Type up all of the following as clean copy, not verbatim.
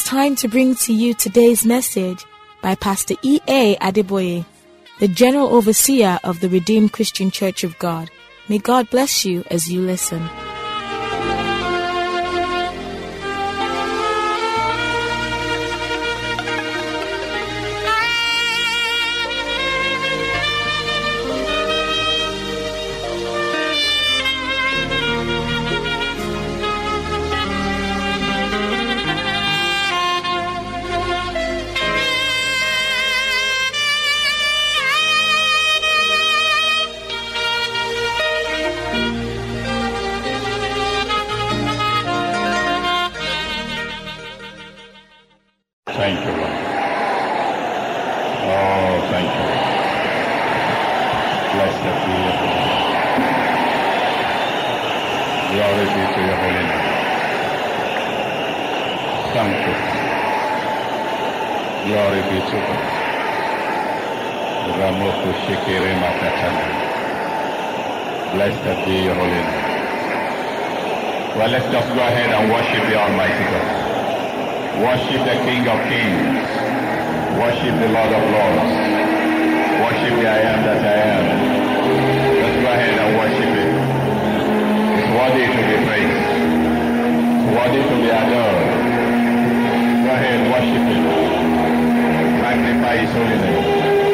time to bring to you today's message by Pastor E.A. Adeboye, the General Overseer of the Redeemed Christian Church of God. May God bless you as you listen. Thank you, Lord. Oh, thank you. Blessed be your name. Glory be to your holy name. Thank you. Glory be to God. Ramoko Shekere Makatana. Blessed be your holy name. Well, let's just go ahead and worship the Almighty God. Worship the King of Kings. Worship the Lord of Lords. Worship the I am that I am. Let's go ahead and worship Him. It's worthy to be praised. It's worthy to be adored. Go ahead, worship Him. Magnify His holy name.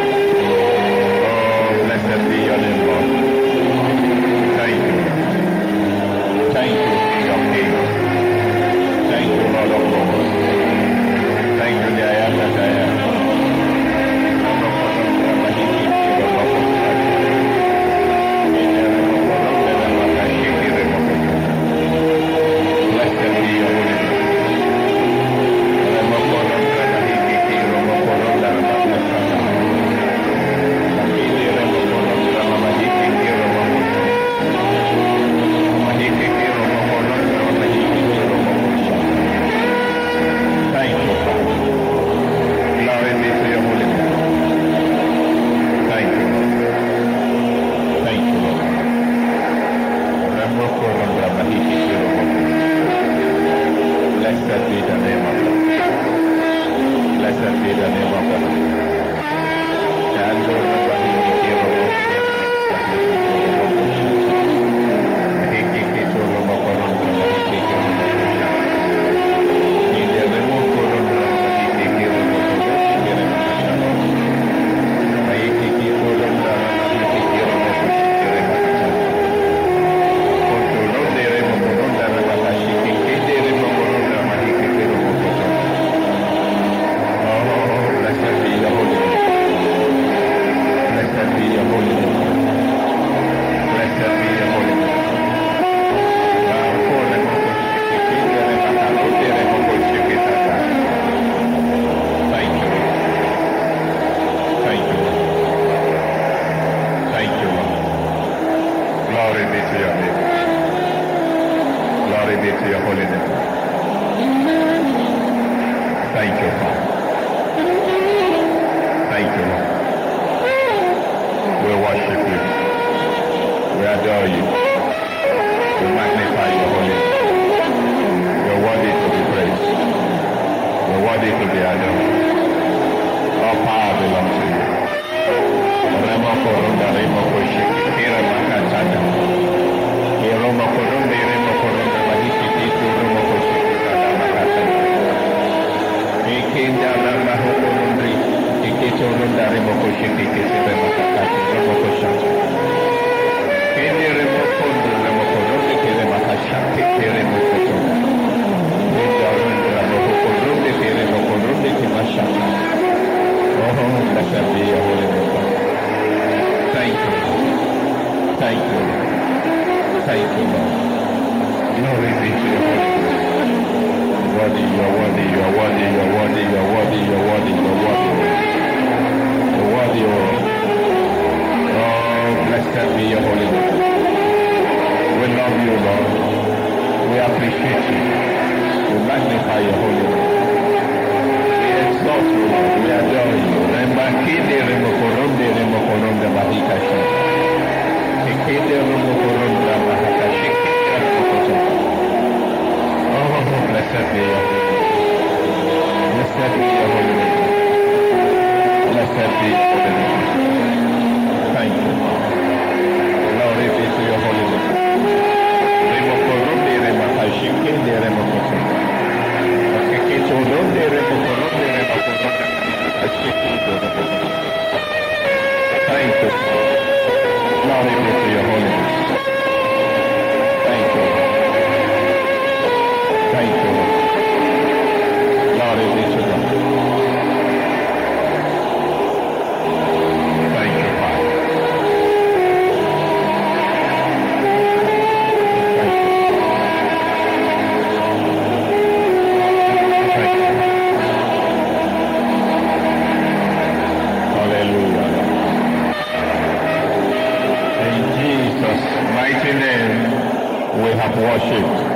Oh, blessed be your name, Lord. Thank you. Thank you, King of Kings. Thank you, Lord of Lords. Thank you, the I am that I am. Blessed be your holy name. Thank you, Father. Glory be to your holy name. Thank you, Lord. Thank you, Lord. Blessed be the name of God. Blessed be the name of God. have worshipped.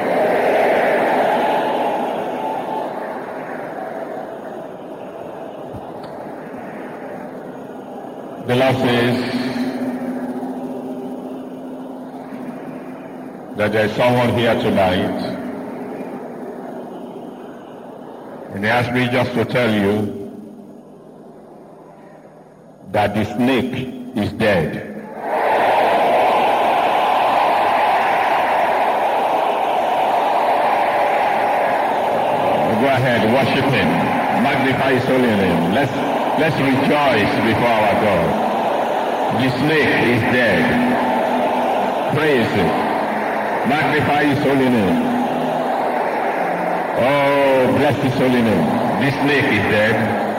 The Lord says that there is someone here tonight, and He asked me just to tell you that the snake is dead. Go ahead, worship Him, magnify His holy name. Let's rejoice before our God. The snake is dead. Praise Him. Magnify His holy name. Oh, bless His holy name. The snake is dead.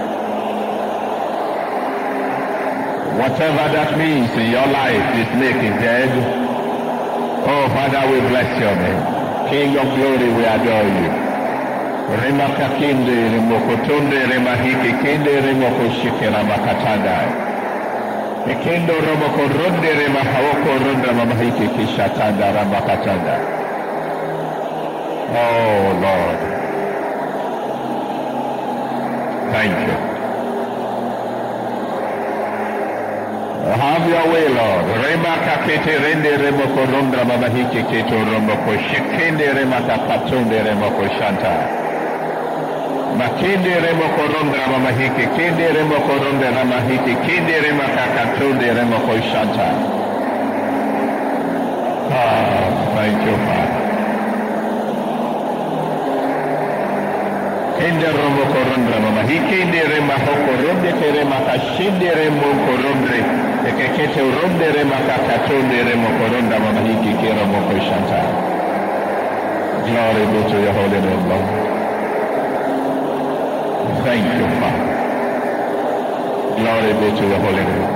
Whatever that means in your life, the snake is dead. Oh, Father, we bless your name. King of glory, we adore you. Remaka kinde remokotonde remahiki kinde remokoshike ramakatanda. Ekendo romoko ronde remahawoko ronda mamahiki kishatanda ramakatanda. Oh Lord. Thank you. Have your way, Lord. Remaka kete rende remoko ronda mamahiki keto romoko shikende remaka patonde remoko shanta. Makende remo korondra mamahiki, kende remo korondra mamahiki, kende remo kakatunde remo koshanta. Thank you, Father. Kende remo korondra mamahiki, kende remo koronde, remo kashinde remo korondre, ekekete uronde remo kakatunde remo korondra mamahiki, keremo koshanta. Glory be to your holy name, Lord. Thank you, Father. Glory be to the holy name.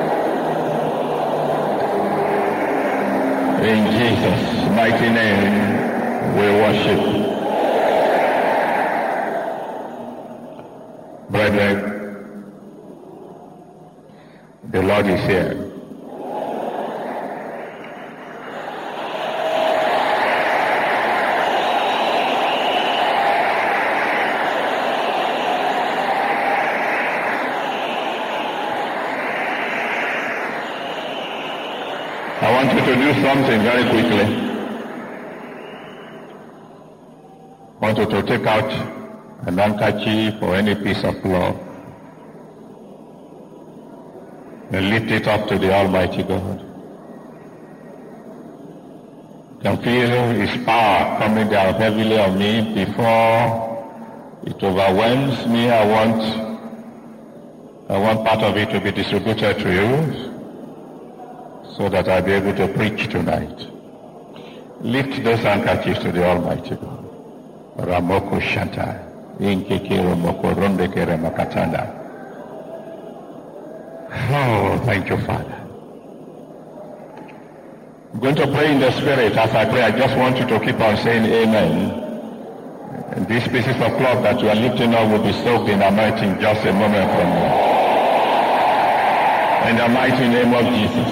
In Jesus' mighty name, we worship. Brethren, the Lord is here. I want you to do something very quickly. I want you to take out an handkerchief or any piece of cloth and lift it up to the Almighty God. You can feel His power coming down heavily on me before it overwhelms me. I want part of it to be distributed to you, so that I'll be able to preach tonight. Lift those handkerchiefs to the Almighty God. Ramoko Shanta. Inkeke Ramoko Rondeke Ramakatanda. Oh, thank you, Father. I'm going to pray in the Spirit. As I pray, I just want you to keep on saying amen. And these pieces of cloth that you are lifting up will be soaked in anointing just a moment from now. In the mighty name of Jesus.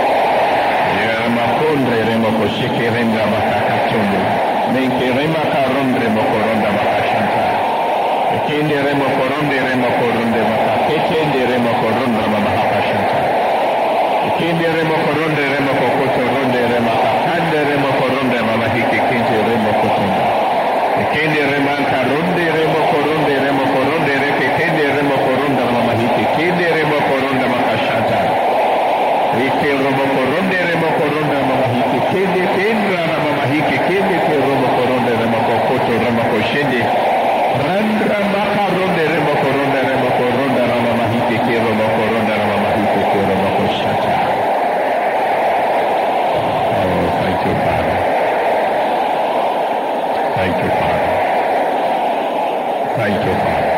Makondre remoko shike remra makakatunde. Menke rema karondre mokoronda makashanta. Ekende remoko ronde remoko ronde makaketende remoko ronda makakashanta. Ekende remoko ronde remoko koto ronde remakakande remoko ronde mamahiki kente remoko tonda. Ekende remanka ronde remoko ronde reke kende remoko ronda mamahiki kende remoko ronda makashanta. Ike romoko ronde remoko ronda mamahiki kende kendra na mamahiki kende ke romoko ronde remoko koto remoko shende randra maka ronde remoko ronda na mamahiki ke romoko ronda na mamahiki ke romoko shata. Oh, thank you, Father. Thank you, Father. Thank you, Father.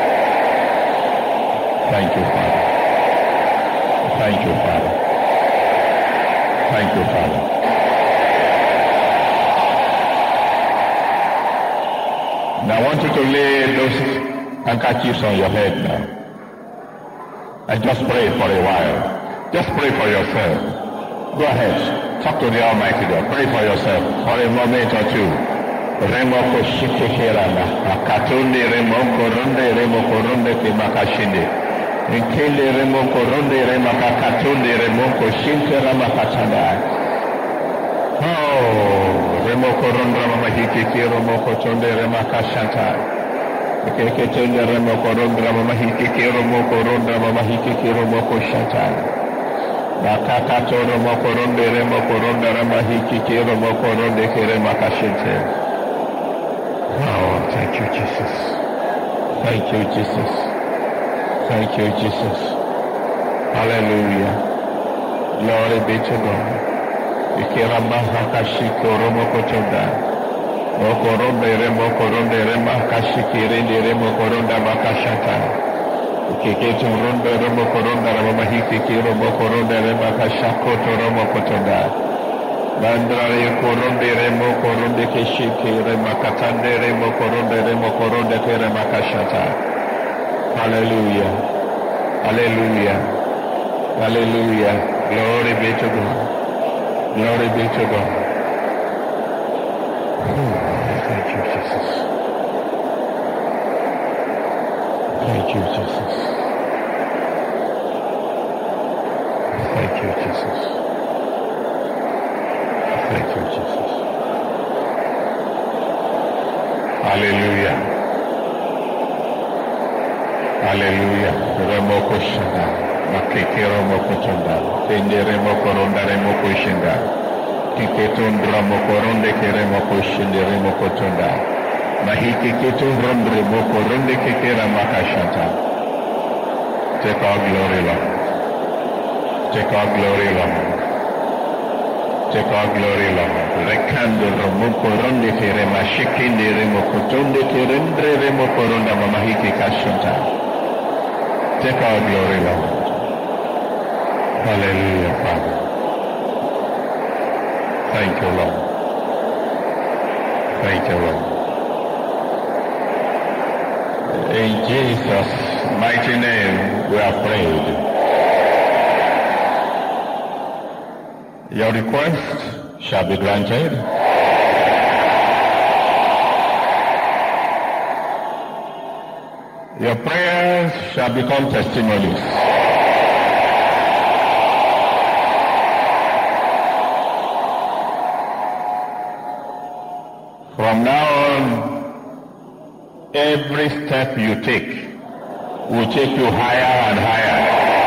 Thank you, Father. Thank you, Father. Thank you, Father. Now I want you to lay those handkerchiefs on your head now. And just pray for a while. Just pray for yourself. Go ahead. Talk to the Almighty God. Pray for yourself for a moment or two. Remoko shikekerana. Akatunde remoko ronde remoko ronde kemakashinde. Nkele remoko ronde remakakatunde remoko shintera makatanda. Oh, remoko ronde ramahiki remoko tonde remakashanta. Keke tonde remoko ronde ramahiki remoko ronde ramahiki remoko shanta. Makakatoro mokoronde remokoronde ramahiki kiro mokoronde kere makashinte. Oh, thank you, Jesus. Thank you, Jesus. Thank you, Jesus. Hallelujah. Glory be to God. Ikera mahakashiko romokotonda. Mokoronde remakashiki rende remokoronda makashanta. Kiketu ronda romo koronda rama hiki kiro mo koronda rema kashako to romo kotonda. Bandra koronde remo koronde keshike rema katande remo koronde rema kashata. Hallelujah. Hallelujah. Hallelujah. Glory be to God. Glory be to God. Thank you, Jesus. Thank you, Jesus. Thank you, Jesus. Thank you, Jesus. Hallelujah. Hallelujah. Remoko shanda. Makeke remoko tonda. Tende remoko ronda remoko shinda. Kiketon remoko ronde ke remoko shinde remoko tonda. Mahiki ketu rondre moko ronde kekera makashanta. Take our glory, Lord. Take our glory, Lord. Take our glory, Lord. Rekando romoko ronde kere mashikinde remoko tonde kerendre remoko ronda mamahiki kashanta. Take our glory, Lord. Hallelujah, Father. Thank you, Lord. Thank you, Lord. In Jesus' mighty name we are prayed. Your request shall be granted. Your prayers shall become testimonies. From now on, every step you take will take you higher and higher.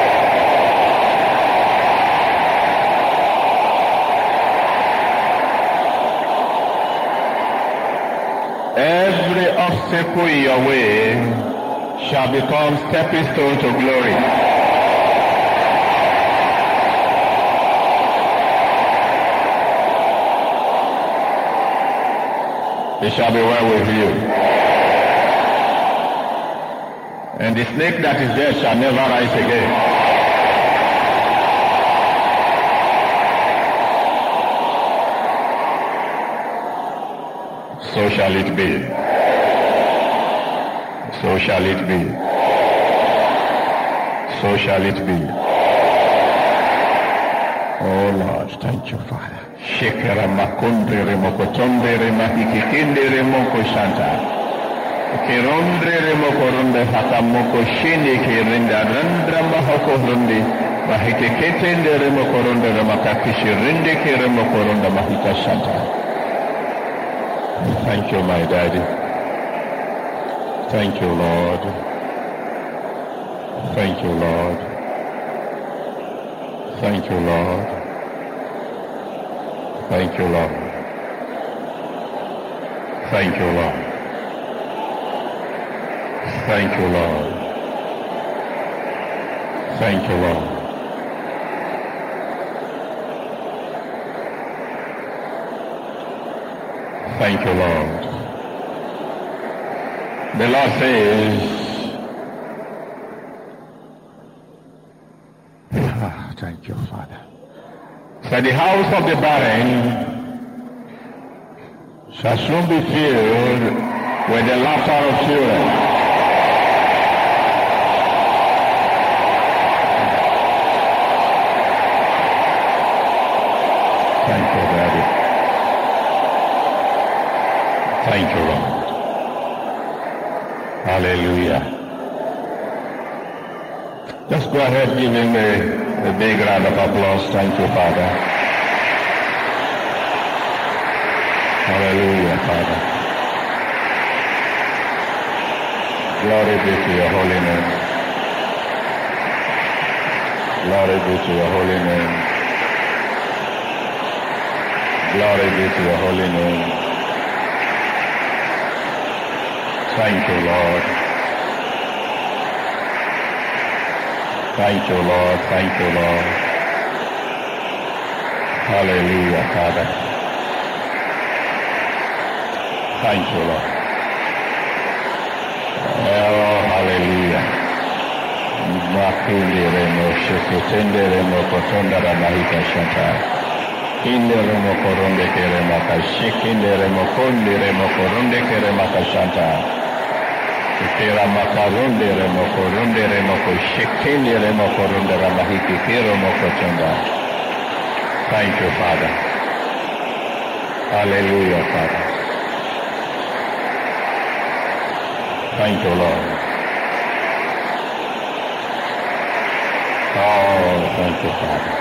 Every obstacle in your way shall become stepping stone to glory. It shall be well with you. And the snake that is dead shall never rise again. So shall it be. So shall it be. So shall it be. Oh Lord, thank you, Father. Shekera makonde remokotonde remahikikinde remoko shanta. Kerondre remokoronde hakamoko shini kirinda randra mahokoronde mahikiketende remokoronde remakakishi rinde keremokoronde mahika shanta. Thank you, my Daddy. Thank you, Lord. Thank you, Lord. Thank you, Lord. Thank you, Lord. Thank you, Lord. Thank you, Lord. Thank you, Lord. Thank you, Lord. The Lord says, thank you, Father. So the house of the barren shall soon be filled with the laughter of children. Thank you, Daddy. Thank you, Lord. Hallelujah. Just go ahead, give him a big round of applause. Thank you, Father. Hallelujah, Father. Glory be to your holy name. Glory be to your holy name. Glory be to your holy name. Thank you, Lord. Thank you, Lord. Thank you, Lord. Hallelujah, Father. Thank you, Lord. Oh, hallelujah. Makundiremo shekutenderemo kotondara mahika shanta. Inderemo koronde kerema kashikinderemo kondiremo koronde kerema kashanta. Kera makarunderemo korunderemo koshikinderemo korundera mahiki keremo kotonda. Thank you, Father. Hallelujah, Father. Thank you, Lord. Oh, thank you, Father.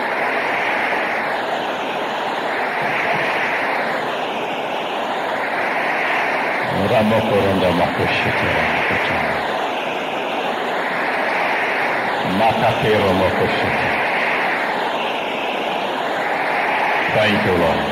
Ramokoronda makoshitera makochana. Makakero makoshitera. Thank you, Lord.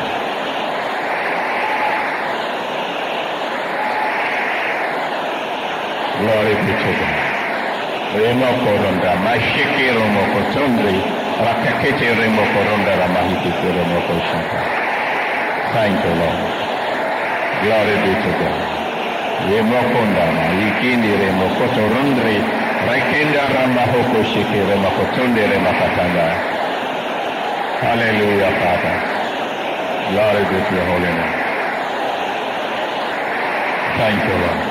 Glory be to God. Remokoronda mashikero mokotondri. Rakakete remokoronda ramahikikero mokoshata. Thank you, Lord. Glory be to God. Remokonda ikindi remokotorondri. Rakenda ramahoko shiki remokotonde remakatanda. Hallelujah, Father. Glory be to your holy name. Thank you, Lord.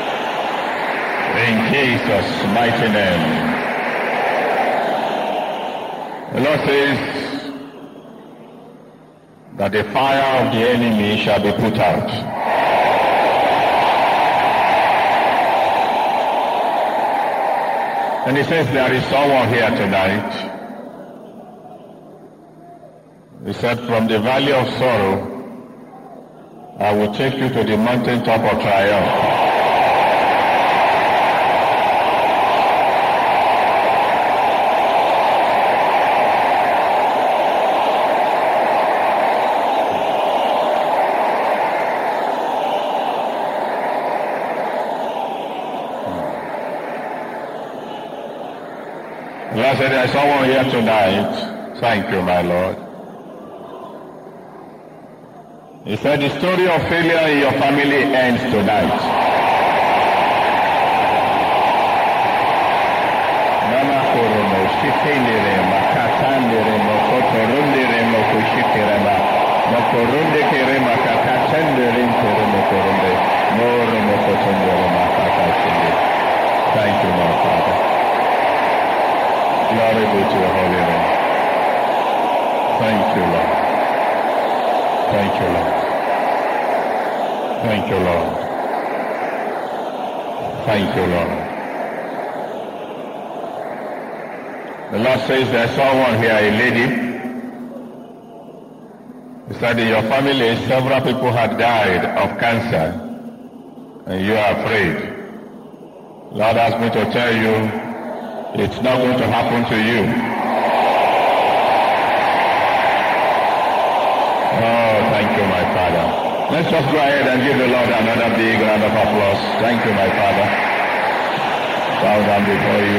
In Jesus' mighty name. The Lord says that the fire of the enemy shall be put out. And he says there is someone here tonight. He said, from the valley of sorrow, I will take you to the mountaintop of triumph. The Lord said, there is someone here tonight. Thank you, my Lord. He said, the story of failure in your family ends tonight. Mama korono, shikendere, makatandere, mokotorundere, mokoshikirema, mokorunde kerema, kakatendere, mokorunde, moro mokotondere, makakashinde. Thank you, my Father. Glory be to your holy name. Thank you, Lord. Thank you, Lord. Thank you, Lord. Thank you, Lord. The Lord says there's someone here, a lady. He said in your family several people had died of cancer and you are afraid. Lord asked me to tell you it's not going to happen to you. Oh, thank you, my Father. Let's just go ahead and give the Lord another big round of applause. Thank you, my Father. Bow down before you.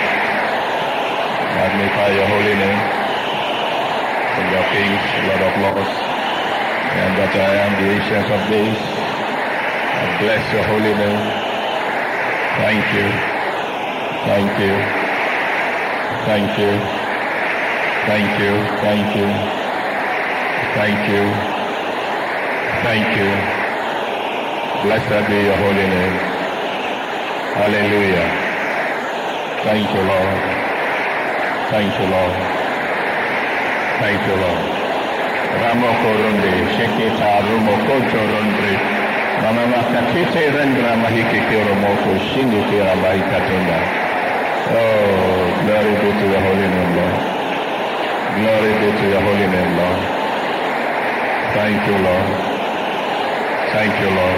Magnify your holy name. King of kings, Lord of lords. And that I am the ancient of days. I bless your holy name. Thank you. Thank you. Thank you. Thank you. Thank you. Thank you. Thank you. Blessed be your holy name. Hallelujah. Thank you, Lord. Thank you, Lord. Thank you, Lord. Ramokorunde, Shekita, Rumokotorunde, Mamamakakite, Rendra Mahiki Kiromoko, Shingi Kiramai Katunda. Oh, glory be to the holy name, Lord. Glory be to the holy name, Lord. Thank you, Lord. Thank you, Lord.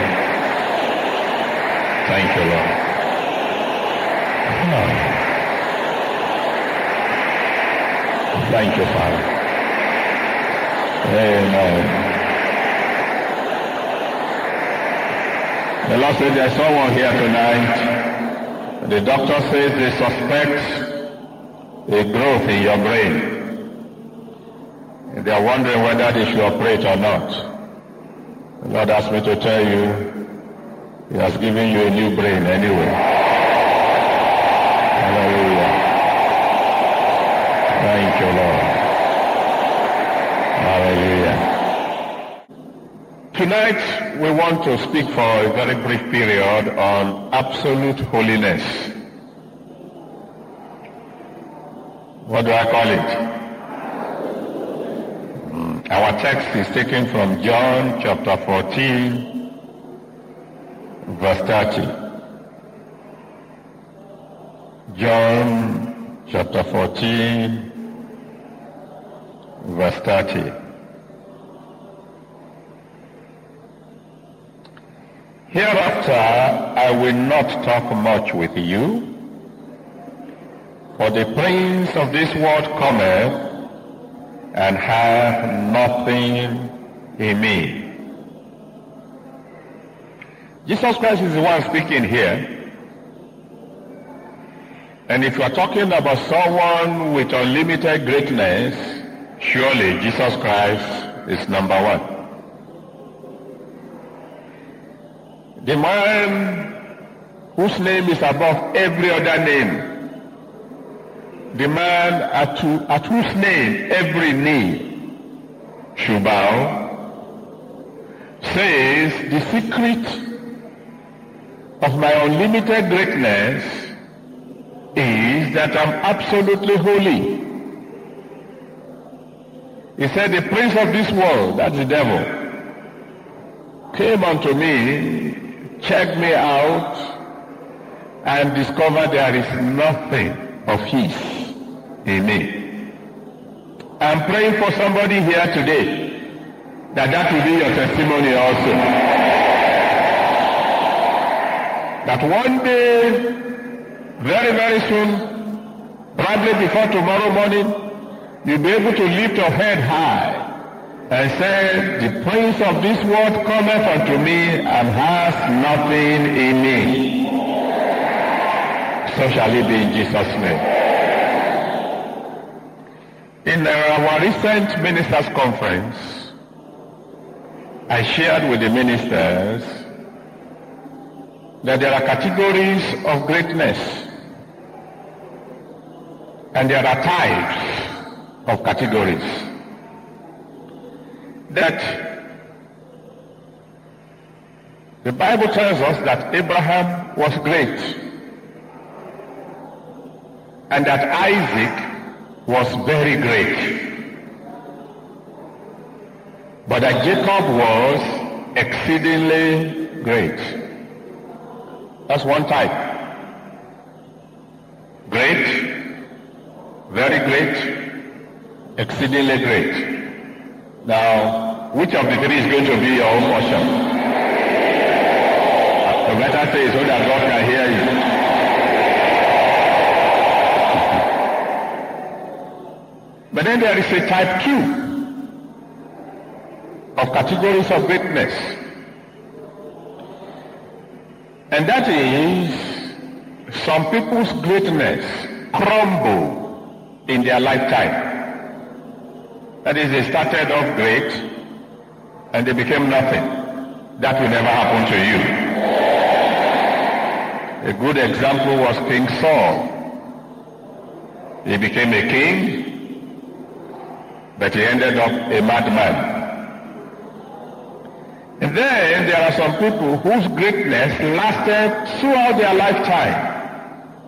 Thank you, Lord. Oh. Thank you, Father. Amen. The Lord said there's someone here tonight. The doctor says they suspect a growth in your brain. They are wondering whether they should operate or not. The Lord asked me to tell you, He has given you a new brain anyway. Hallelujah. Thank you, Lord. Hallelujah. Tonight, we want to speak for a very brief period on absolute holiness. What do I call it? Our text is taken from John chapter 14, verse 30. John chapter 14, verse 30. Hereafter I will not talk much with you, for the prince of this world cometh, and hath nothing in me. Jesus Christ is the one speaking here. And if you are talking about someone with unlimited greatness, surely Jesus Christ is number one. The man whose name is above every other name, the man at whose name every knee should bow, says the secret of my unlimited greatness is that I'm absolutely holy. He said the prince of this world, that's the devil, came unto me, checked me out, and discovered there is nothing of his in me. I'm praying for somebody here today that will be your testimony also. That one day, very, very soon, probably before tomorrow morning, you'll be able to lift your head high and say, the prince of this world cometh unto me and has nothing in me. So shall it be in Jesus' name. In our recent ministers' conference, I shared with the ministers that there are categories of greatness and there are types of categories. That the Bible tells us that Abraham was great and that Isaac was very great, but that Jacob was exceedingly great. That's one type. Great, very great, exceedingly great. Now, which of the three is going to be your own portion? The better say so that God can hear you. But then there is a type 2 of categories of greatness. And that is, some people's greatness crumble in their lifetime. That is, they started off great and they became nothing. That will never happen to you. A good example was King Saul. He became a king, but he ended up a madman. And then there are some people whose greatness lasted throughout their lifetime.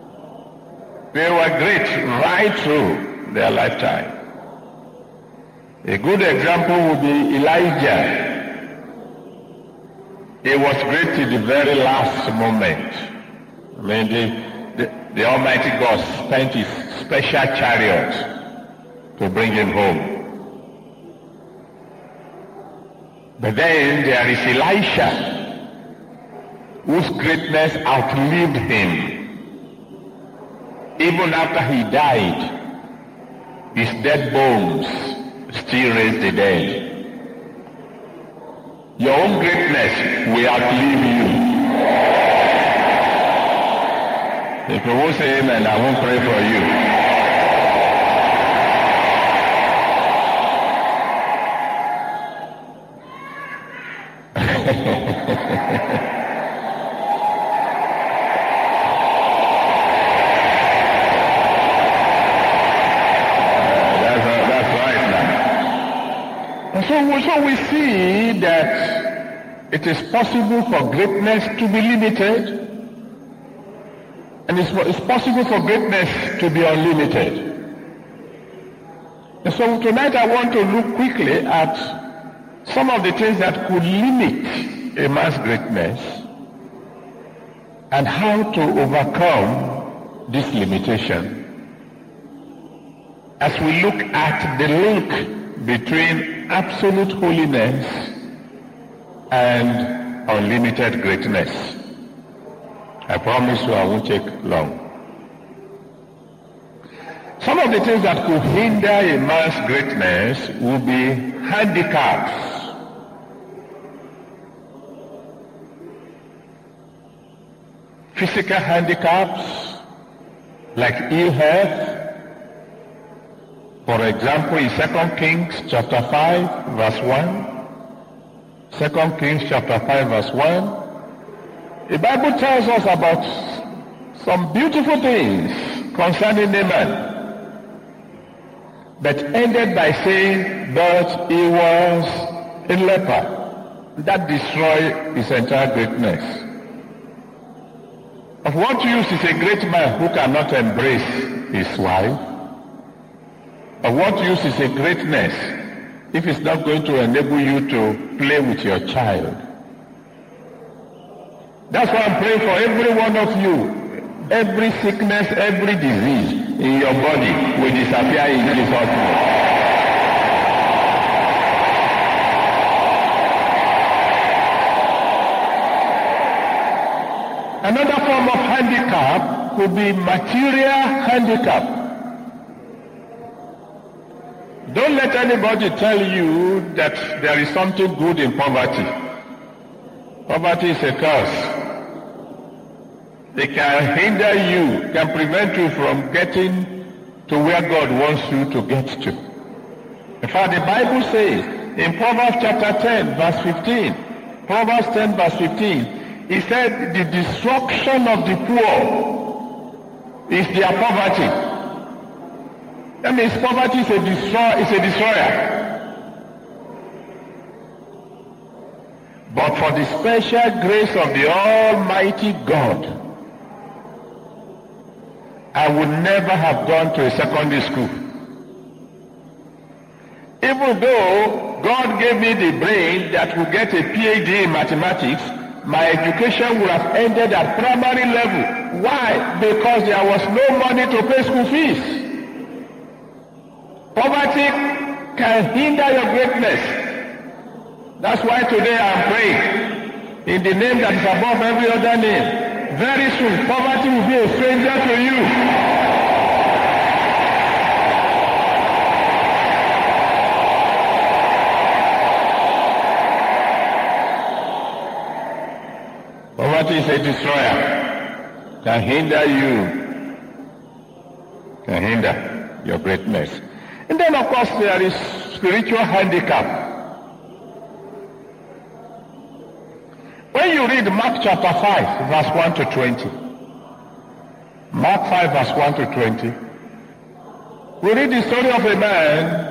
They were great right through their lifetime. A good example would be Elijah. He was great till the very last moment. I mean, the Almighty God spent his special chariot to bring him home. But then there is Elisha, whose greatness outlived him. Even after he died, his dead bones still raised the dead. Your own greatness will outlive you. If you won't say amen, I won't pray for you. That's right now. So we see that it is possible for greatness to be limited. And it's possible for greatness to be unlimited. And so tonight I want to look quickly at some of the things that could limit a man's greatness and how to overcome this limitation as we look at the link between absolute holiness and unlimited greatness. I promise you I won't take long. Some of the things that could hinder a man's greatness will be handicaps. Physical handicaps, like ill health. For example, in 2 Kings chapter 5, verse 1. 2 Kings chapter 5, verse 1. The Bible tells us about some beautiful things concerning Naaman, but ended by saying, but he was a leper. That destroyed his entire greatness. Of what use is a great man who cannot embrace his wife? Of what use is a greatness if it's not going to enable you to play with your child? That's why I'm praying for every one of you. Every sickness, every disease in your body will disappear in Jesus' name. Another form of handicap could be material handicap. Don't let anybody tell you that there is something good in poverty. Poverty is a curse. It can hinder you, can prevent you from getting to where God wants you to get to. In fact, the Bible says in Proverbs chapter 10, verse 15, Proverbs 10, verse 15, he said, the destruction of the poor is their poverty. That means poverty is a destroyer. But for the special grace of the Almighty God, I would never have gone to a secondary school. Even though God gave me the brain that would get a PhD in mathematics, my education would have ended at primary level. Why? Because there was no money to pay school fees. Poverty can hinder your greatness. That's why today I'm praying in the name that is above every other name. Very soon, poverty will be a stranger to you. Poverty is a destroyer. Can hinder you. Can hinder your greatness. And then, of course, there is spiritual handicap. When you read Mark chapter 5, verse 1 to 20, Mark 5, verse 1 to 20, we read the story of a man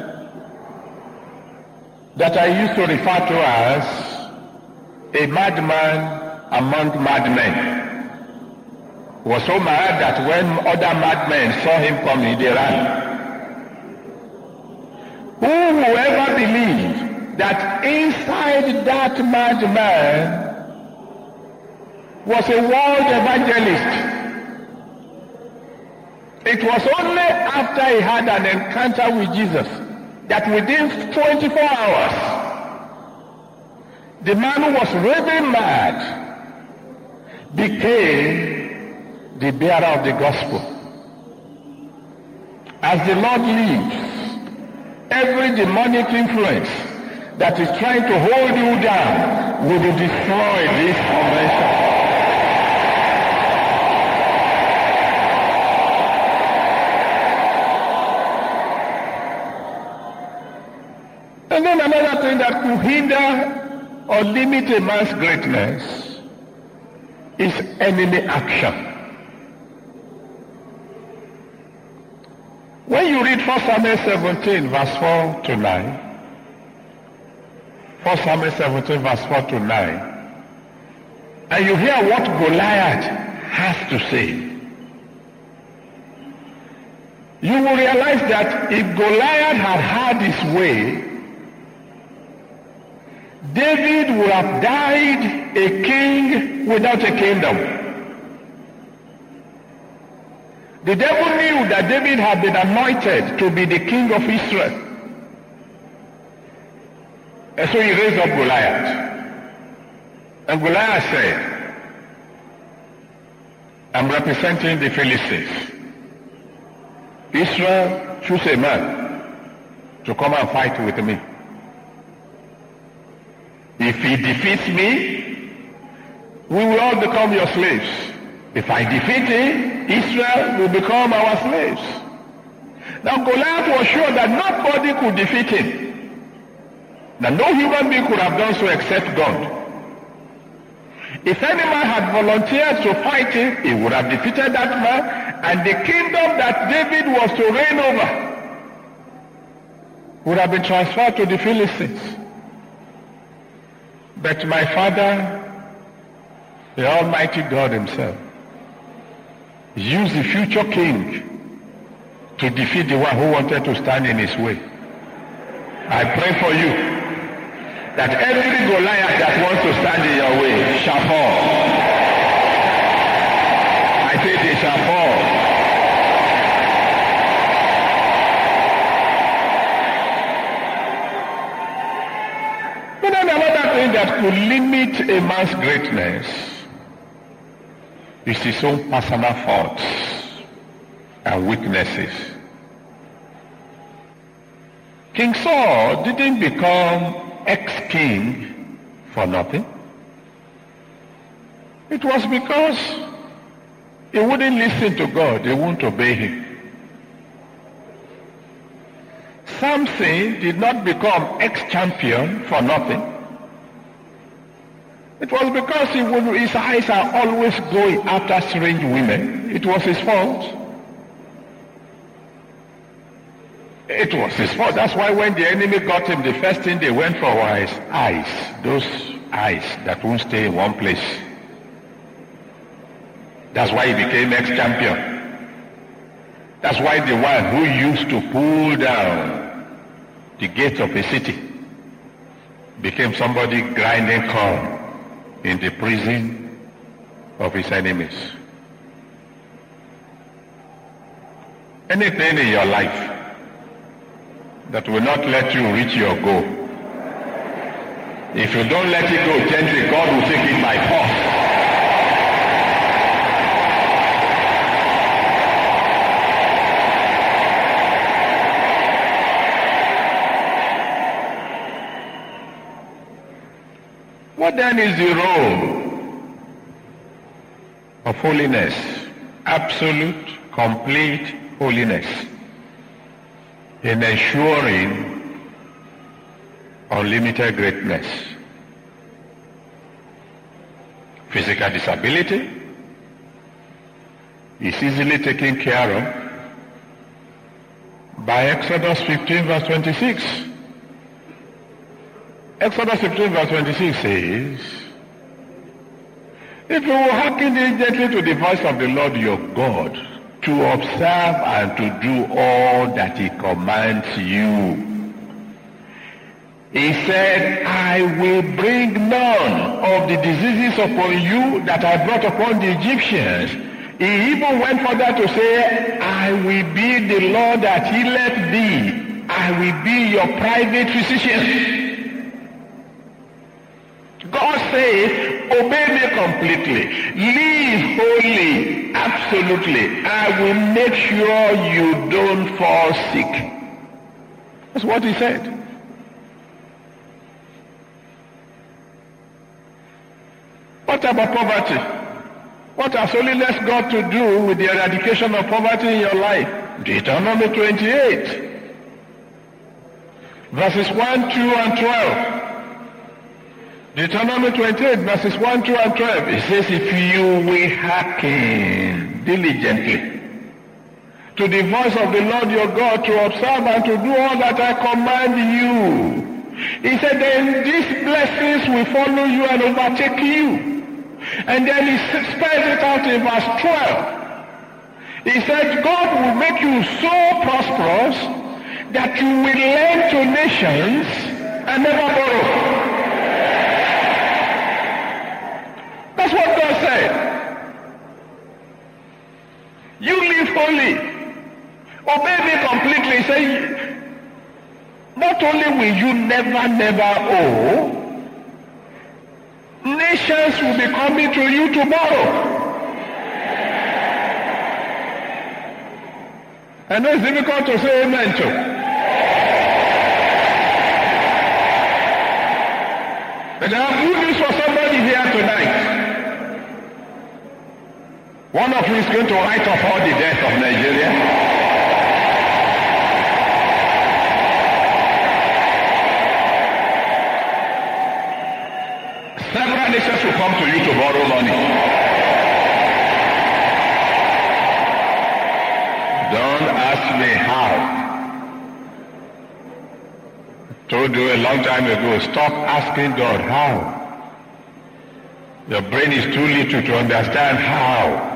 that I used to refer to as a madman among madmen. He was so mad that when other madmen saw him coming, they ran. Who will ever believe that inside that madman was a world evangelist? It was only after he had an encounter with Jesus that within 24 hours, the man who was raving mad became the bearer of the gospel. As the Lord lives, every demonic influence that is trying to hold you down will be destroyed this convention. And then another thing that could hinder or limit a man's greatness is enemy action. When you read 1 Samuel 17 verse 4 to 9, 1 Samuel 17 verse 4 to 9, and you hear what Goliath has to say, you will realize that if Goliath had had his way, David would have died a king without a kingdom. The devil knew that David had been anointed to be the king of Israel. And so he raised up Goliath. And Goliath said, I'm representing the Philistines. Israel, choose a man to come and fight with me. If he defeats me, we will all become your slaves. If I defeat him, Israel will become our slaves. Now Goliath was sure that nobody could defeat him. That no human being could have done so except God. If any man had volunteered to fight him, he would have defeated that man, and the kingdom that David was to reign over would have been transferred to the Philistines. But my Father, the Almighty God himself, used the future king to defeat the one who wanted to stand in his way. I pray for you that every Goliath that wants to stand in your way shall fall. I say they shall fall. But then another thing that could limit a man's greatness is his own personal faults and weaknesses. King Saul didn't become ex-king for nothing. It was because he wouldn't listen to God, he wouldn't obey him. Samson did not become ex-champion for nothing. It was because his eyes are always going after strange women. It was his fault. It was his fault. That's why when the enemy got him, the first thing they went for was his eyes. Those eyes that won't stay in one place. That's why he became ex-champion. That's why the one who used to pull down the gates of a city became somebody grinding corn in the prison of his enemies. Anything in your life that will not let you reach your goal, if you don't let it go gently, God will take it by force. What then is the role of holiness? Absolute, complete holiness in ensuring unlimited greatness. Physical disability is easily taken care of by Exodus 15 verse 26. Exodus 15 verse 26 says, if you will hearken diligently to the voice of the Lord your God, to observe and to do all that he commands you, He said, I will bring none of the diseases upon you that I brought upon the Egyptians. He even went further to say, I will be the Lord that healeth thee. I will be your private physician. God says, obey me completely. Live holy, absolutely. I will make sure you don't fall sick. That's what he said. What about poverty? What has holiness got to do with the eradication of poverty in your life? Deuteronomy 28, verses 1, 2, and 12. Deuteronomy 28, verses 1, 2, and 12. It says, if you will hearken diligently to the voice of the Lord your God, to observe and to do all that I command you. He said, then these blessings will follow you and overtake you. And then he spells it out in verse 12. He said, God will make you so prosperous that you will lend to nations and never borrow. That's what God said. You live holy. Obey me completely. Say, not only will you never owe, nations will be coming to you to borrow. I know it's difficult to say amen to. But I have good news for somebody here tonight. One of you is going to write off all the debts of Nigeria. Several nations will come to you to borrow money. Don't ask me how. I told you a long time ago, stop asking God how. Your brain is too little to understand how.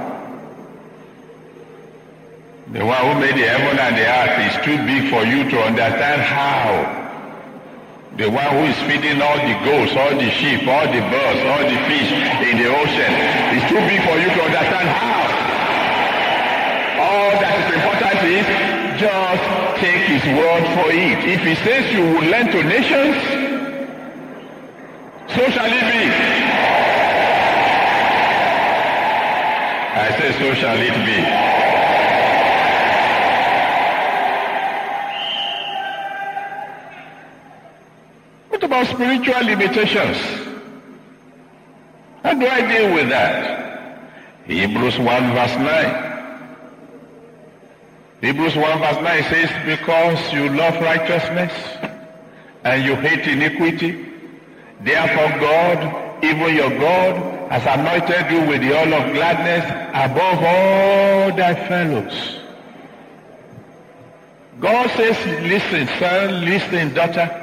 The one who made the heaven and the earth is too big for you to understand how. The one who is feeding all the goats, all the sheep, all the birds, all the fish in the ocean is too big for you to understand how. All that is important is just take his word for it. If he says you will lend to nations, so shall it be. I say so shall it be. What about spiritual limitations? How do I deal with that? Hebrews 1 verse 9. Hebrews 1 verse 9 says, because you love righteousness and you hate iniquity, therefore God, even your God, has anointed you with the oil of gladness above all thy fellows. God says, listen son, listen daughter,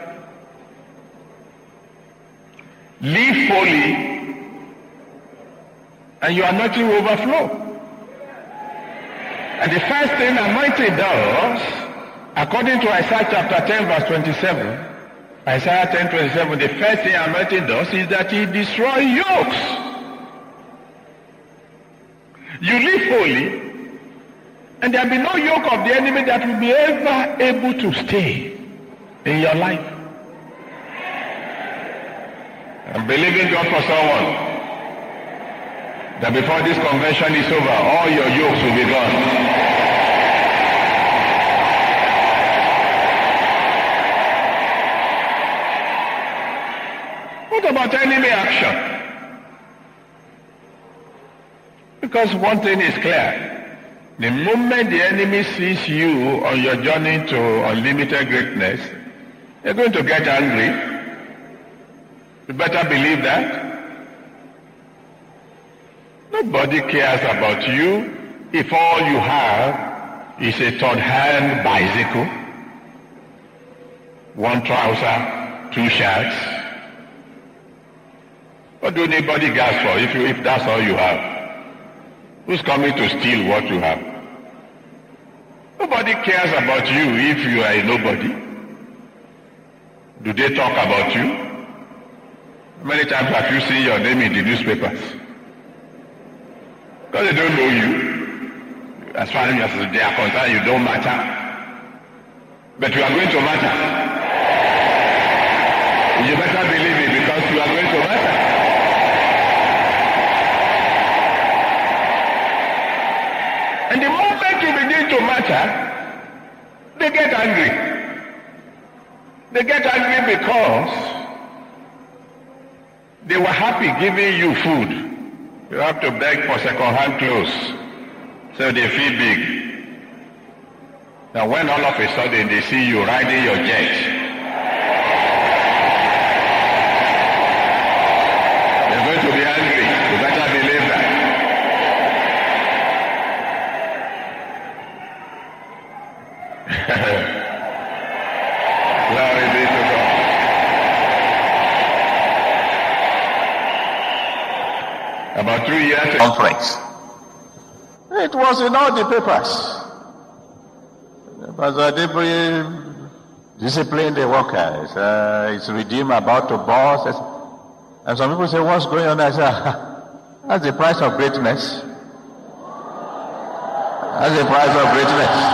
live holy and your anointing will overflow. And the first thing anointing does, according to Isaiah chapter 10 verse 27, Isaiah 10:27, the first thing anointing does is that he destroys yokes. You live holy, and there will be no yoke of the enemy that will be ever able to stay in your life. I'm believing God for someone that before this convention is over, all your yokes will be gone. What about enemy action? Because one thing is clear. The moment the enemy sees you on your journey to unlimited greatness, they're going to get angry. You better believe that. Nobody cares about you if all you have is a third-hand bicycle, one trouser, two shirts. What do you need bodyguards for if that's all you have? Who's coming to steal what you have? Nobody cares about you if you are a nobody. Do they talk about you? How many times have you seen your name in the newspapers? Because they don't know you. As far as they are concerned, you don't matter. But you are going to matter. You better believe it, because you are going to matter. And the moment you begin to matter, they get angry. They get angry because they were happy giving you food. You have to beg for second-hand clothes, so they feel big. Now when all of a sudden they see you riding your jet, they're going to be angry. You better believe that. Glory be to God. About 3 years conference. It was in all the papers. Pastor Adeboye disciplined the workers. It's Redeem about to boss. And some people say, what's going on? I say, that's the price of greatness. That's the price of greatness.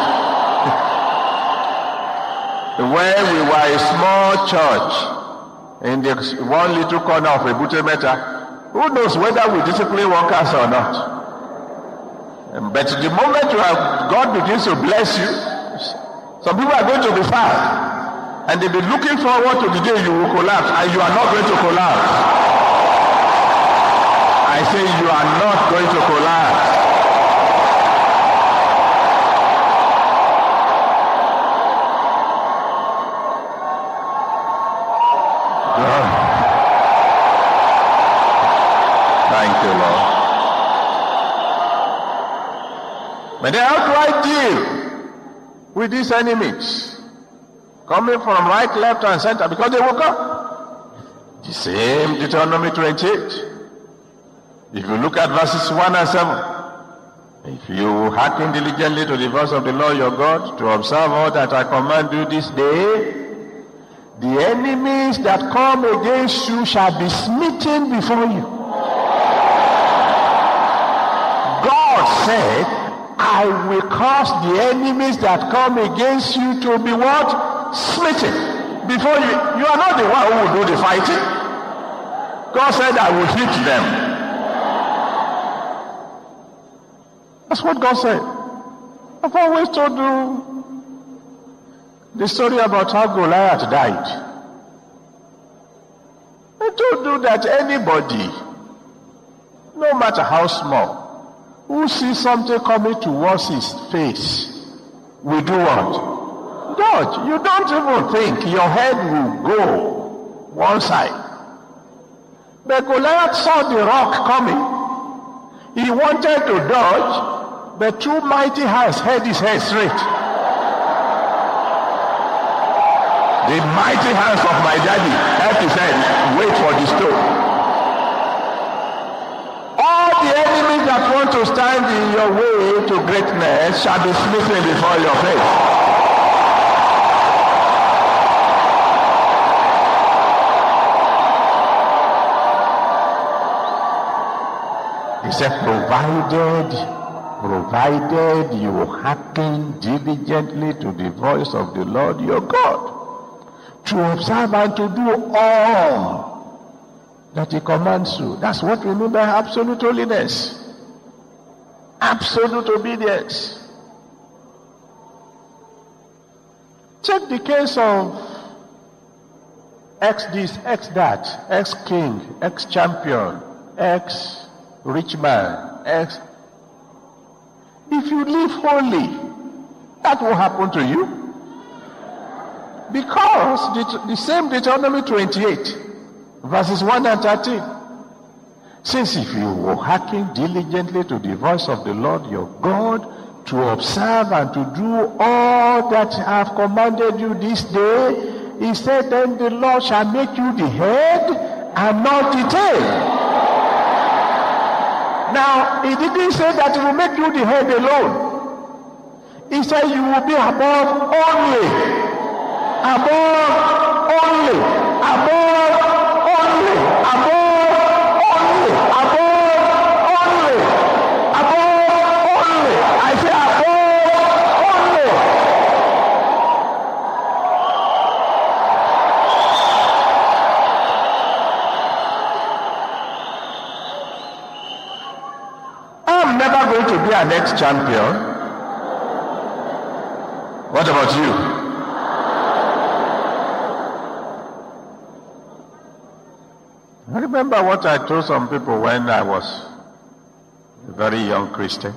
When we were a small church in the one little corner of Ebute Metta, who knows whether we discipline workers or not? But the moment God begins to bless you, some people are going to be fired, and they'll be looking forward to the day you will collapse, and you are not going to collapse. I say you are not going to collapse. Thank you, Lord. But they outright deal with these enemies coming from right, left, and center, because they woke up. The same Deuteronomy 28. If you look at verses 1 and 7, if you hearken diligently to the voice of the Lord your God, to observe all that I command you this day, the enemies that come against you shall be smitten before you. God said, I will cause the enemies that come against you to be what? Smitten before you. You are not the one who will do the fighting. God said, I will hit them. That's what God said. I've always told you the story about how Goliath died. I told you that anybody, no matter how small, who sees something coming towards his face will do what? Dodge. You don't even think. Your head will go one side. But Goliath saw the rock coming. He wanted to dodge, but two mighty hands held his head straight. The mighty hands of my daddy helped his head wait for the stone. The enemies that want to stand in your way to greatness shall be smitten before your face. He said, provided you hearken diligently to the voice of the Lord your God, to observe and to do all that he commands you. That's what we mean by absolute holiness. Absolute obedience. Take the case of X this, X that, X king, X champion, X rich man, X. If you live holy, that will happen to you. Because the same Deuteronomy 28, verses 1 and 13. Since if you will hearken diligently to the voice of the Lord your God, to observe and to do all that I have commanded you this day, he said, then the Lord shall make you the head and not the tail. Now, he didn't say that he will make you the head alone. He said you will be above only. Above only, above only, above only, above only, above only. I say above only. I'm never going to be an ex-champion. What about you? I remember what I told some people when I was a very young Christian.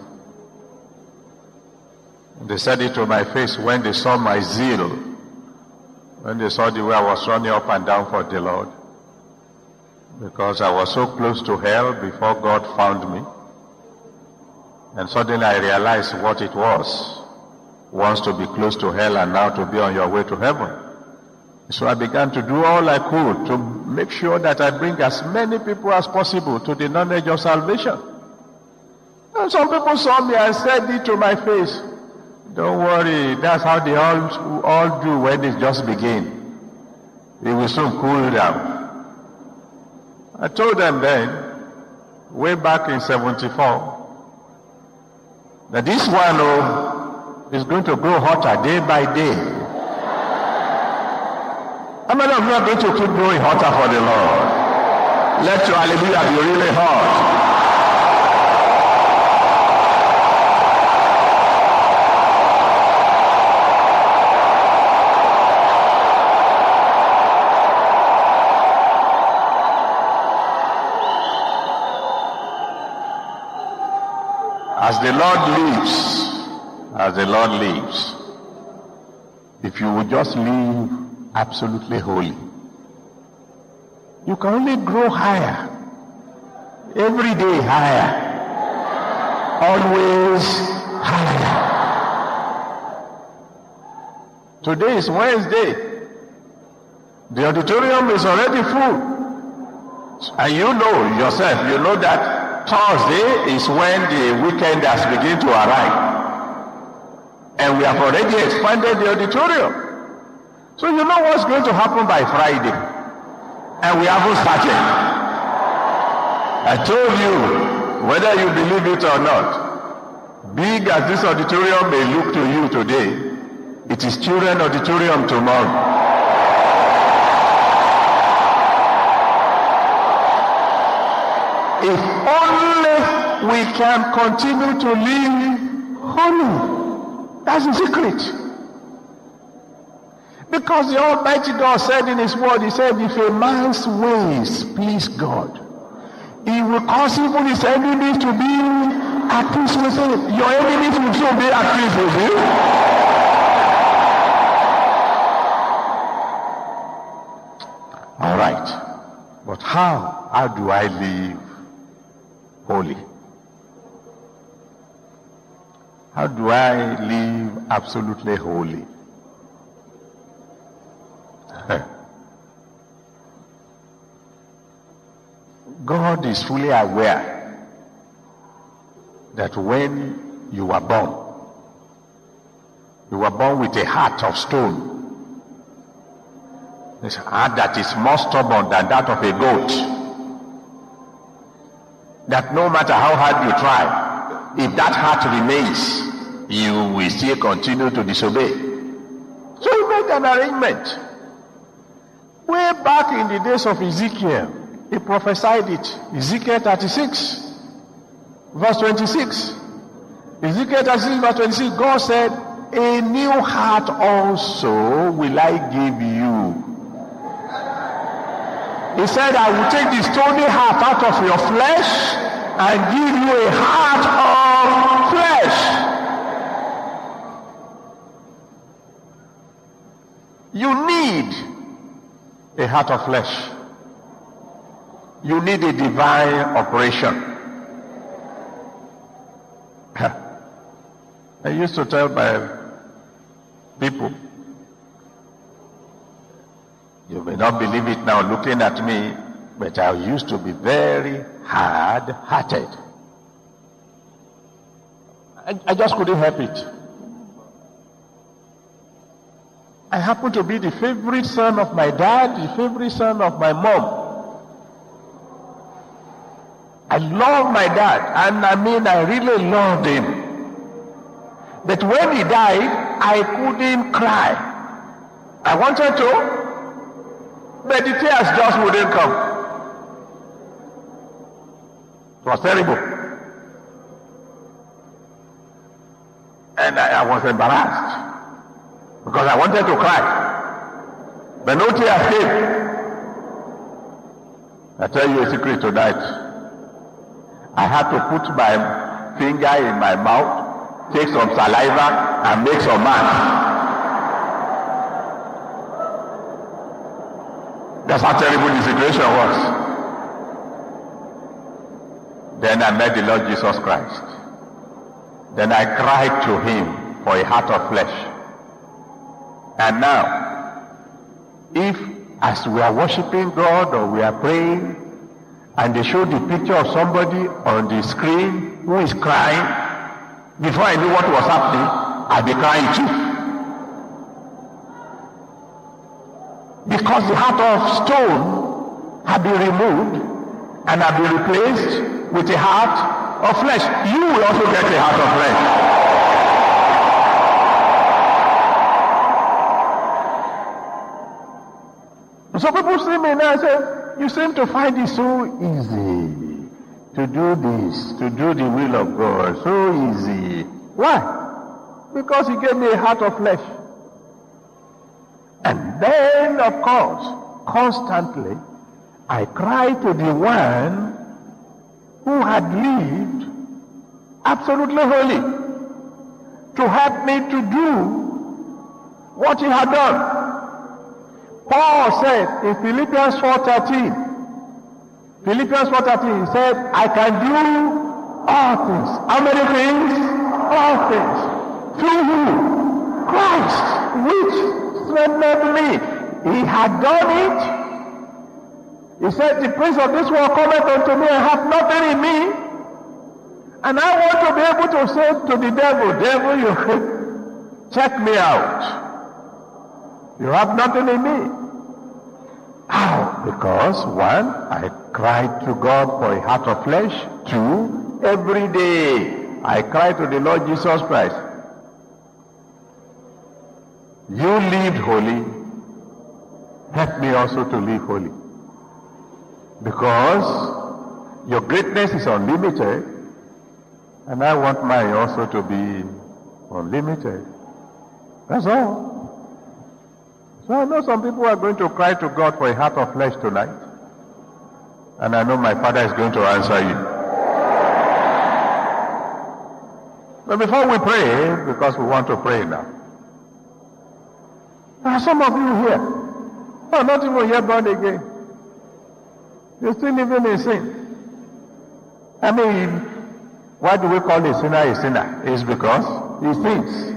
They said it to my face when they saw my zeal, when they saw the way I was running up and down for the Lord. Because I was so close to hell before God found me. And suddenly I realized what it was. Once to be close to hell and now to be on your way to heaven. So I began to do all I could to make sure that I bring as many people as possible to the knowledge of salvation. And some people saw me and said it to my face. Don't worry, that's how they all do when they just begin. It will soon cool down. I told them then, way back in 74, that this one is going to grow hotter day by day. How many of you are going to keep growing hotter for the Lord? Let your hallelujah be really hot. As the Lord lives, if you would just live absolutely holy, you can only grow higher, every day higher, always higher. Today is Wednesday. The auditorium is already full. And you know yourself, you know that Thursday is when the weekenders begin to arrive. And we have already expanded the auditorium. So you know what's going to happen by Friday. And we haven't started. I told you, whether you believe it or not, big as this auditorium may look to you today, it is children auditorium tomorrow. If only we can continue to live holy. That's the secret. Because the Almighty God said in His word, He said, if a man's ways please God, He will cause even his enemies to be at peace with him. Your enemies will soon be at peace with you. All right. But how do I live holy? How do I live absolutely holy? God is fully aware that when you were born with a heart of stone. This heart that is more stubborn than that of a goat. That no matter how hard you try, if that heart remains, you will still continue to disobey. So he made an arrangement. Way back in the days of Ezekiel, he prophesied it. Ezekiel 36, verse 26. Ezekiel 36, verse 26, God said, a new heart also will I give you. He said, I will take the stony heart out of your flesh and give you a heart of flesh. You need a heart of flesh. You need a divine operation. I used to tell my people, you may not believe it now looking at me, but I used to be very hard-hearted. I just couldn't help it. I happen to be the favorite son of my dad, the favorite son of my mom. I love my dad, and I really loved him. But when he died, I couldn't cry. I wanted to, but the tears just wouldn't come. It was terrible. And I was embarrassed because I wanted to cry. But no tears came. I tell you a secret tonight. I had to put my finger in my mouth, take some saliva, and make some math. That's how terrible the situation was. Then I met the Lord Jesus Christ. Then I cried to him for a heart of flesh. And now, if as we are worshiping God or we are praying, and they show the picture of somebody on the screen who is crying, before I knew what was happening, I'd be crying too. Because the heart of stone had been removed and had been replaced with a heart of flesh. You will also get a heart of flesh. So people see me now and say, you seem to find it so easy to do this, to do the will of God. So easy. Why? Because he gave me a heart of flesh. And then, of course, constantly, I cry to the one who had lived absolutely holy to help me to do what he had done. Paul said in Philippians 4:13, Philippians 4:13, he said, I can do all things. How many things? All things. Through who? Christ, which strengthened me. He had done it. He said, the prince of this world cometh unto me and hath nothing in me. And I want to be able to say to the devil, devil, you check me out. You have nothing in me. How? Because one, I cried to God for a heart of flesh. Two, every day I cry to the Lord Jesus Christ. You lived holy. Help me also to live holy. Because your greatness is unlimited, and I want mine also to be unlimited. That's all. So I know some people are going to cry to God for a heart of flesh tonight. And I know my Father is going to answer you. But before we pray, because we want to pray now, there are some of you here who are not even yet born again. You're still living in sin. I mean, why do we call a sinner a sinner? It's because he sins.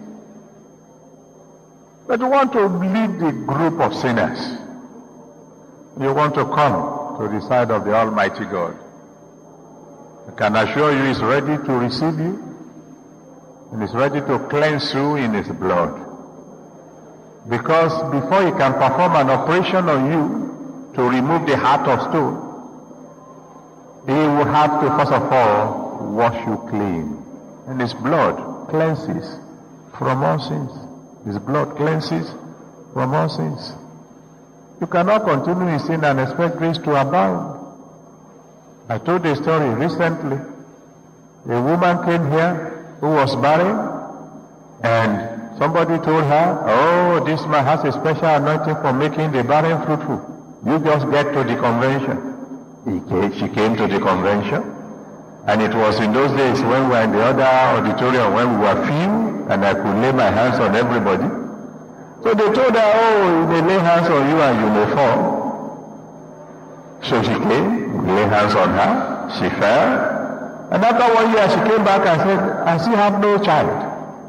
But you want to lead the group of sinners. You want to come to the side of the Almighty God. I can assure you He's ready to receive you. And He's ready to cleanse you in His blood. Because before He can perform an operation on you to remove the heart of stone, He will have to first of all wash you clean. And His blood cleanses from all sins. His blood cleanses from all sins. You cannot continue in sin and expect grace to abound. I told a story recently. A woman came here who was barren, and somebody told her, oh, this man has a special anointing for making the barren fruitful. You just get to the convention. She came to the convention, and it was in those days when we were in the other auditorium, when we were few, and I could lay my hands on everybody. So they told her, oh, they lay hands on you and you may fall. So she came, we lay hands on her, she fell. And after 1 year, she came back and said, I still have no child.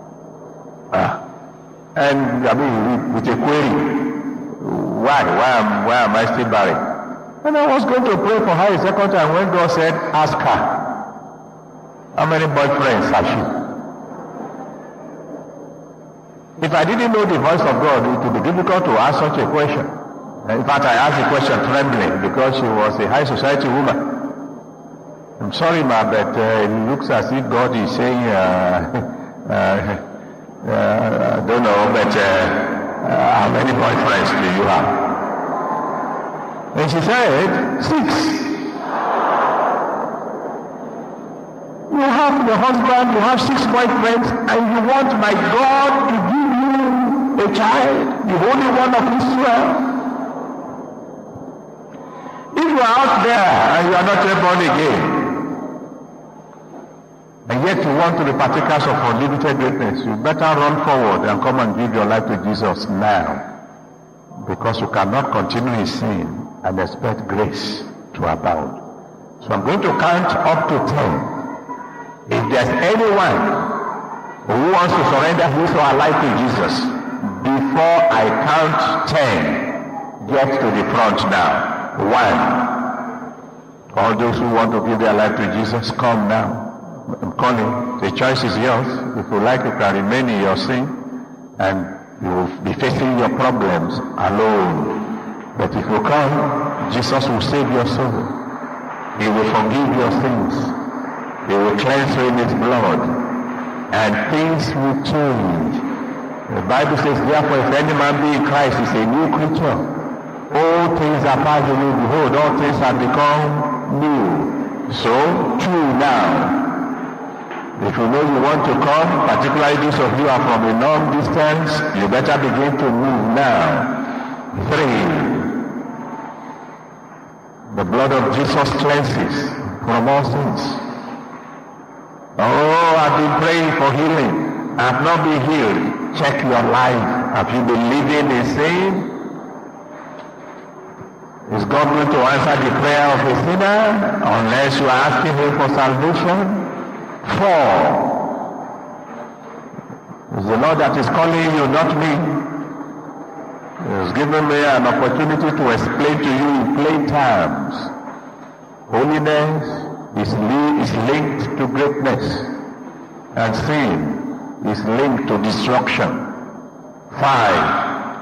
And I mean, with a query, why am I still barren? And I was going to pray for her a second time when God said, ask her, how many boyfriends has she? If I didn't know the voice of God, it would be difficult to ask such a question. In fact, I asked the question trembling because she was a high society woman. I'm sorry, ma, but it looks as if God is saying, I don't know, but how many boyfriends do you have? And she said, 6. You have your husband, you have 6 boyfriends, and you want my God to give you a child, the Holy One of Israel. If you are out there and you are not yet born again, and yet you want to be partakers of unlimited greatness, you better run forward and come and give your life to Jesus now. Because you cannot continue in sin and expect grace to abound. So I'm going to count up to 10. If there's anyone who wants to surrender his or her life to Jesus, before I count 10, get to the front now. 1. All those who want to give their life to Jesus, come now. I'm calling. The choice is yours. If you like, you can remain in your sin and you will be facing your problems alone. But if you come, Jesus will save your soul. He will forgive your sins. He will cleanse you in his blood. And things will change. The Bible says, therefore, if any man be in Christ, is a new creature. All things are passed away. Behold, all things have become new. So, true now. If you know you want to come, particularly those of you who are from a long distance, you better begin to move now. 3. The blood of Jesus cleanses from all sins. Oh, I've been praying for healing. I have not been healed. Check your life. Have you been living in sin? Is God going to answer the prayer of a sinner unless you are asking him for salvation? 4. It's the Lord that is calling you, not me. He has given me an opportunity to explain to you in plain terms. Holiness is linked to greatness, and sin is linked to destruction. 5.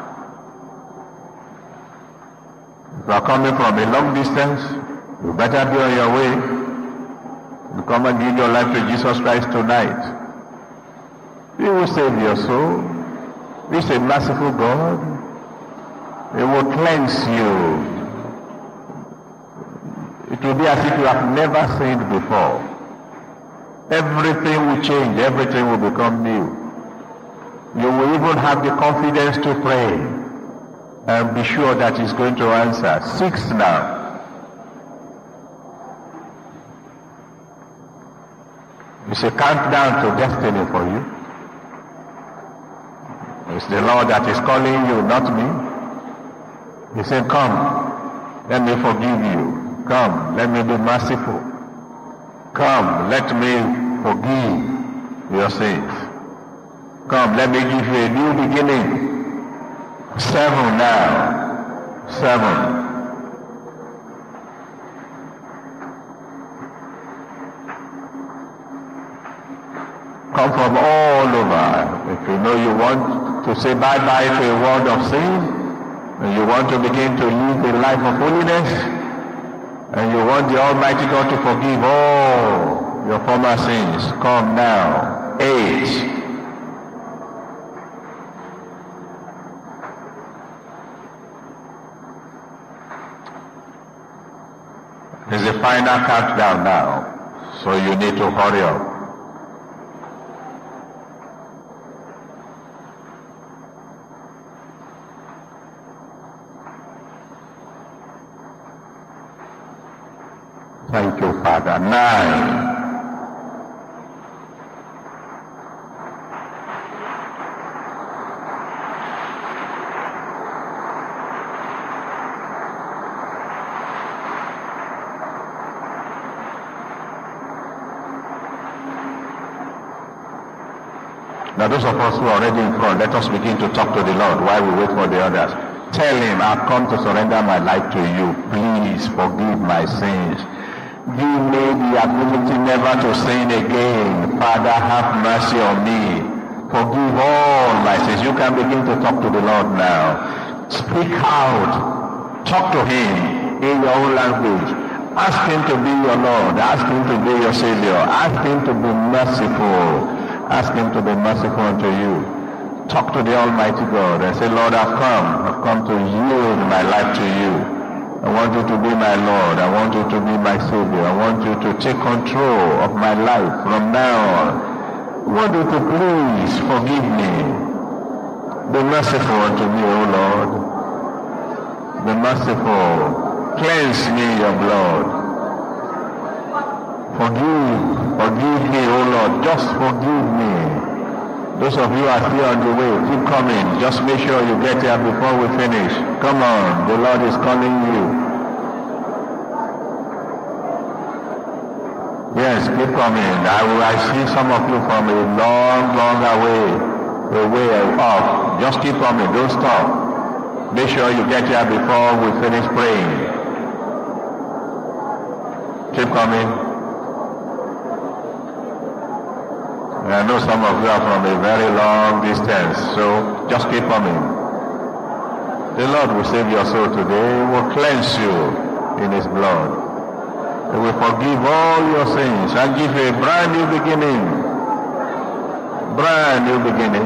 If you are coming from a long distance, you better be on your way. You come and give your life to Jesus Christ tonight. He will save your soul. He is a merciful God. He will cleanse you. It will be as if you have never sinned before. Everything will change. Everything will become new. You will even have the confidence to pray and be sure that he's going to answer. 6 now. It's a countdown to destiny for you. It's the Lord that is calling you, not me. He said, come, let me forgive you. Come, let me be merciful. Come, let me forgive your sins. Come, let me give you a new beginning. 7 now. 7. Come from all over. If you know you want to say bye-bye to a world of sin, and you want to begin to live a life of holiness, and you want the Almighty God to forgive all your former sins, come now. 8. There's a final countdown now, so you need to hurry up. Thank you, Father. 9. Now those of us who are already in front, let us begin to talk to the Lord while we wait for the others. Tell him, I've come to surrender my life to you. Please forgive my sins. Give me the ability never to sin again. Father, have mercy on me. Forgive all my sins. You can begin to talk to the Lord now. Speak out. Talk to Him in your own language. Ask Him to be your Lord. Ask Him to be your Savior. Ask Him to be merciful. Ask Him to be merciful unto you. Talk to the Almighty God and say, Lord, I've come to yield my life to you. I want you to be my Lord. I want you to be my Savior. I want you to take control of my life from now on. I want you to please forgive me. Be merciful unto me, O Lord. Be merciful. Cleanse me in your blood. Forgive me, O Lord. Just forgive me. Those of you who are still on the way, keep coming. Just make sure you get here before we finish. Come on, the Lord is calling you. Yes, keep coming. I see some of you from a long way off. Just keep coming. Don't stop. Make sure you get here before we finish praying. Keep coming. I know some of you are from a very long distance, so just keep coming. The Lord will save your soul today. He will cleanse you in His blood. He will forgive all your sins and give you a brand new beginning. Brand new beginning.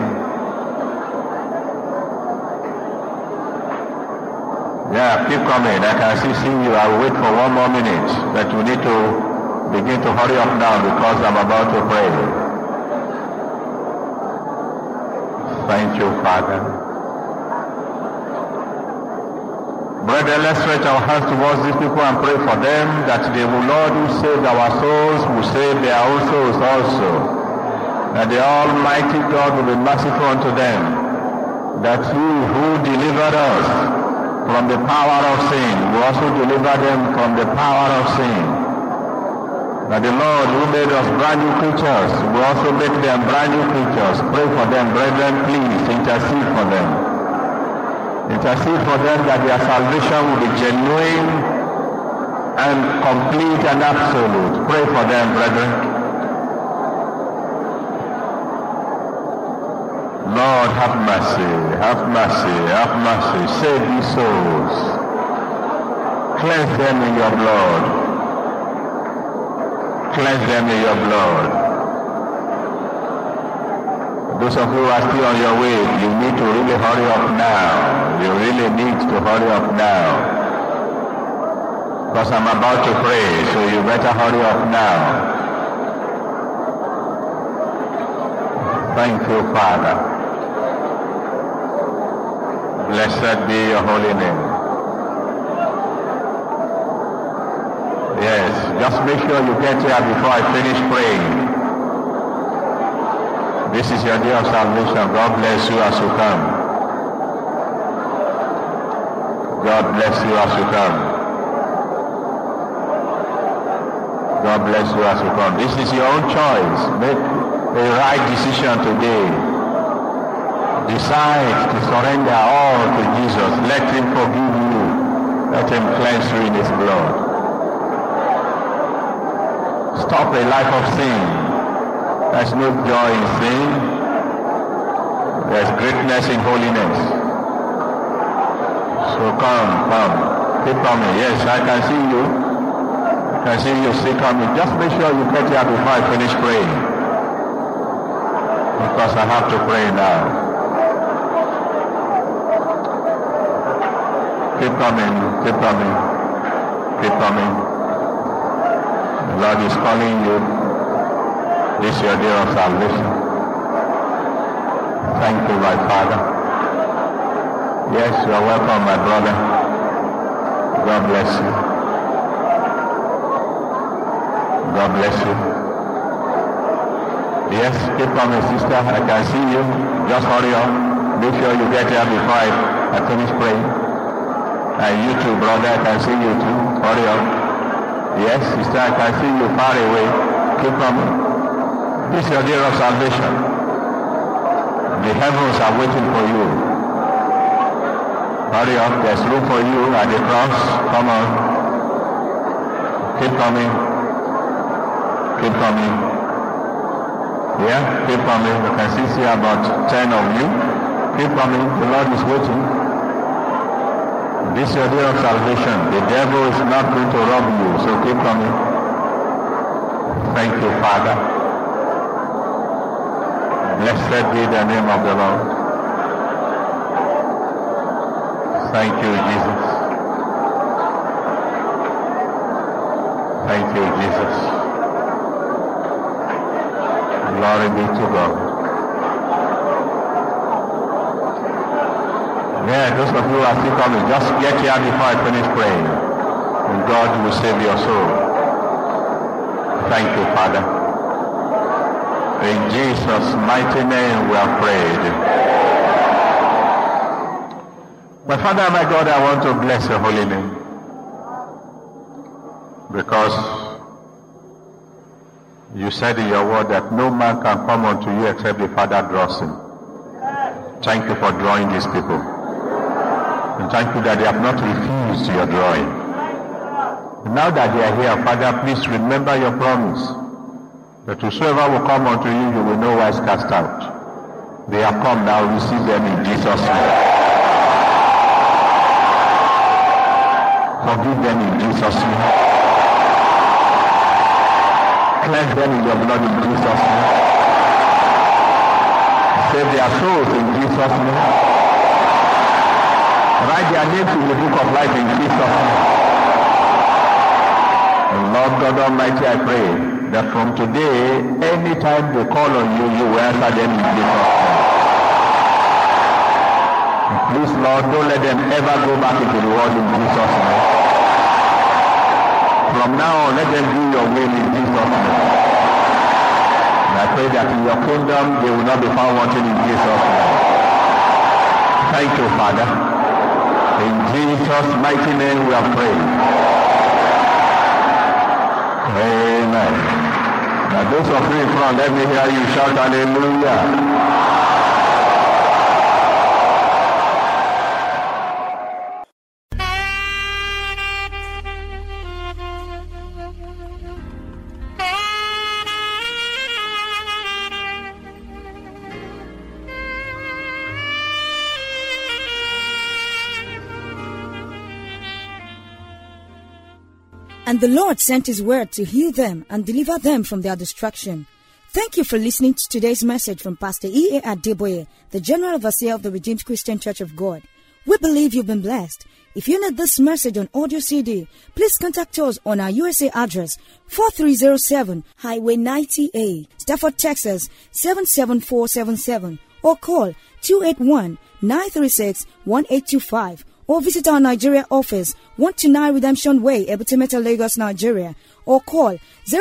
Yeah, keep coming. I can see you. I will wait for 1 more minute, but we need to begin to hurry up now because I'm about to pray. Thank you, Father. Brethren, let's stretch our hands towards these people and pray for them that the Lord who saved our souls will save their own souls also. That the Almighty God will be merciful unto them. That He who delivered us from the power of sin will also deliver them from the power of sin. That the Lord who made us brand new creatures will also make them brand new creatures. Pray for them, brethren, please. Intercede for them. Intercede for them that their salvation will be genuine and complete and absolute. Pray for them, brethren. Lord, have mercy, have mercy, have mercy. Save these souls. Cleanse them in your blood. Cleanse them in your blood. Those of you who are still on your way, you need to really hurry up now. You really need to hurry up now. Because I'm about to pray, so you better hurry up now. Thank you, Father. Blessed be your holy name. Yes, just make sure you get here before I finish praying. This is your day of salvation. God bless you as you come. God bless you as you come. God bless you as you come. This is your own choice. Make a right decision today. Decide to surrender all to Jesus. Let Him forgive you. Let Him cleanse you in His blood. Stop a life of sin. There's no joy in sin. There's greatness in holiness. So come. Keep coming. Yes, I can see you. I can see you still coming. Just make sure you get here before I finish praying. Because I have to pray now. Keep coming. Keep coming. Keep coming. The Lord is calling you. This is your day of salvation. Thank you, my Father. Yes, you are welcome, my brother. God bless you. God bless you. Yes, keep coming, sister. I can see you. Just hurry up. Make sure you get here before I finish praying. And you too, brother. I can see you too. Hurry up. Yes, sister, I can see you far away. Keep coming. This is your day of salvation. The heavens are waiting for you. Hurry up, there's room for you at the cross. Come on. Keep coming. Keep coming. Yeah, keep coming. You can see about 10 of you. Keep coming. The Lord is waiting. This is your day of salvation. The devil is not going to rob you, so keep coming. Thank you, Father. Blessed be the name of the Lord. Thank you, Jesus. Thank you, Jesus. Glory be to God. Yeah, those of you who are still coming, just get here before I finish praying. And God will save your soul. Thank you, Father. In Jesus' mighty name we have prayed. My Father, my God, I want to bless your holy name. Because you said in your word that no man can come unto you except the Father draws him. Thank you for drawing these people. And thank you that they have not refused your drawing. Now that they are here, Father, please remember your promise that whosoever will come unto you, you will no wise cast out. They have come now, receive them in Jesus' name. Forgive them in Jesus' name. Cleanse them in your blood in Jesus' name. Save their souls in Jesus' name. Write their names in the book of life in Jesus' name. And Lord God Almighty, I pray that from today, anytime they call on you, you will answer them in Jesus' name. And please, Lord, don't let them ever go back into the world in Jesus' name. From now on, let them do your will in Jesus' name. And I pray that in your kingdom, they will not be found wanting in Jesus' name. Thank you, Father. In Jesus' mighty name we have prayed. Amen. Now those of you in front, let me hear you shout hallelujah. And the Lord sent his word to heal them and deliver them from their destruction. Thank you for listening to today's message from Pastor E.A. Adeboye, the General Overseer of the Redeemed Christian Church of God. We believe you've been blessed. If you need this message on audio CD, please contact us on our USA address, 4307 Highway 90A, Stafford, Texas, 77477, or call 281-936-1825. Or visit our Nigeria office, 129 Redemption Way, Ebutimeta, Lagos, Nigeria. Or call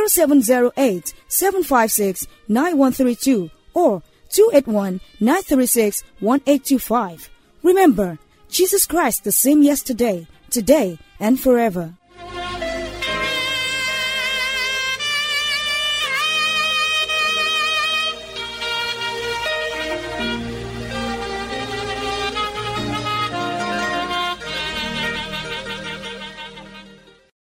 0708-756-9132 or 281-936-1825. Remember, Jesus Christ the same yesterday, today, and forever.